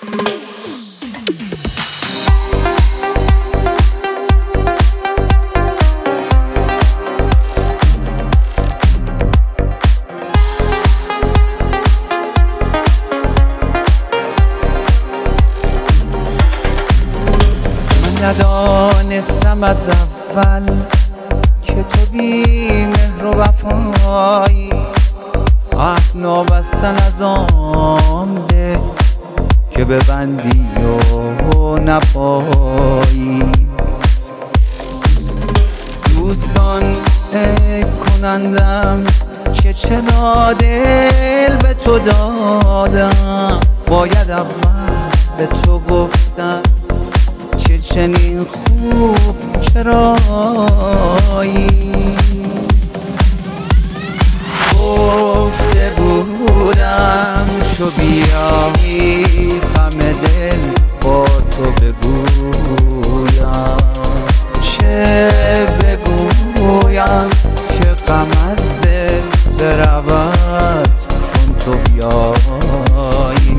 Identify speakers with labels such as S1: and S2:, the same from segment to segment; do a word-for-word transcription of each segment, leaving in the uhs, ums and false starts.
S1: ندانستم از اول که تو بی مهر و وفایی، عهد نابستن از آن به که ببندی و نپایی. دوستان عیب کنندم که چرا دل به تو دادم، باید اول به تو گفتم که چنین خوب چرایی. گفته بودم شو بیایی غم دل با تو بگویم، چه بگویم که غم از دل برود چون تو بیایی.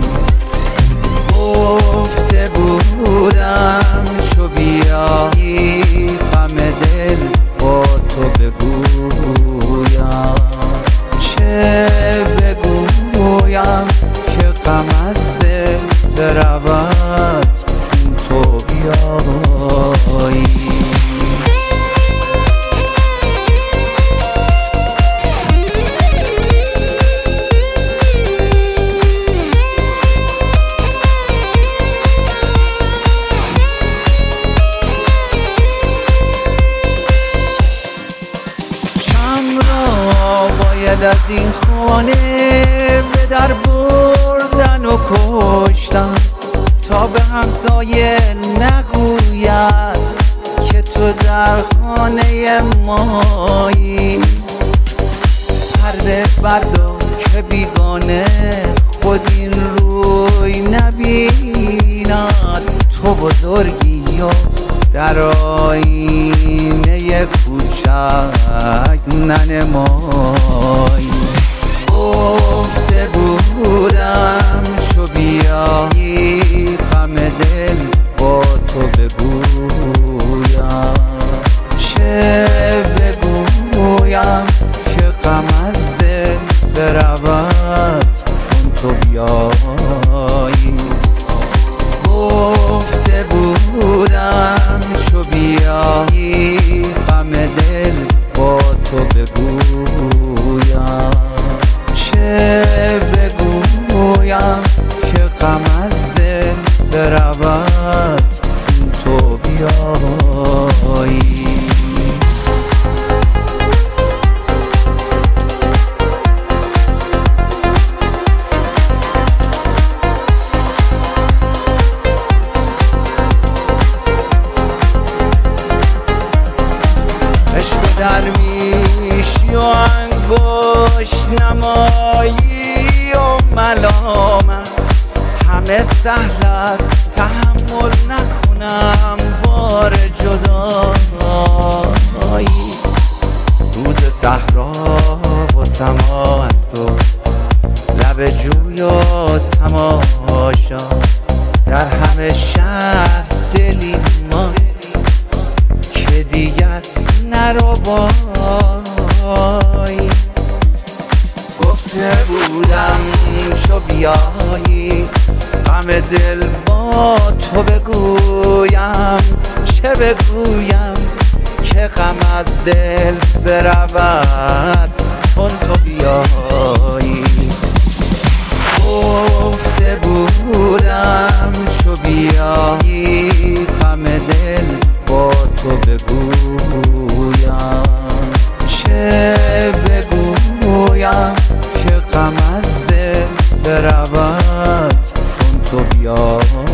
S1: گفته بودم شو بیایی غم دل با تو بگویم، چه بگویم که غم از دل برود چون تو بیایی. باید از این خانه به در بردن و کشتن تا به همسایه نگوید که تو در خانه مایی. پرده بردار که بیگانه خود این روی نبیند، تو بزرگی و در آینه کوچک ننمایی. گفته بودم شو بیایی غم دل با تو بگویم، چه بگویم که غم از دل برود چون تو بیایی. گفته بودم شو بیایی غم دل با تو بگویم، چه بگویم که غم از دل برود چون تو بیایی. درویشی و انگشت نمایی و ملامت همه سهل است، تحمل نکنم بار جدایی. روز صحرا و سما از تو، لب جوی و تماشا، در همه شهر دلی ما که دیگر نرو بایی. گفته بودم شو بیایی غم دل با تو بگویم، چه بگویم که غم از دل برود چون تو بیایی. گفته بودم شو بیایی غم دل با تو بگویم، چه بگویم که غم از دل برود چون تو بیایی.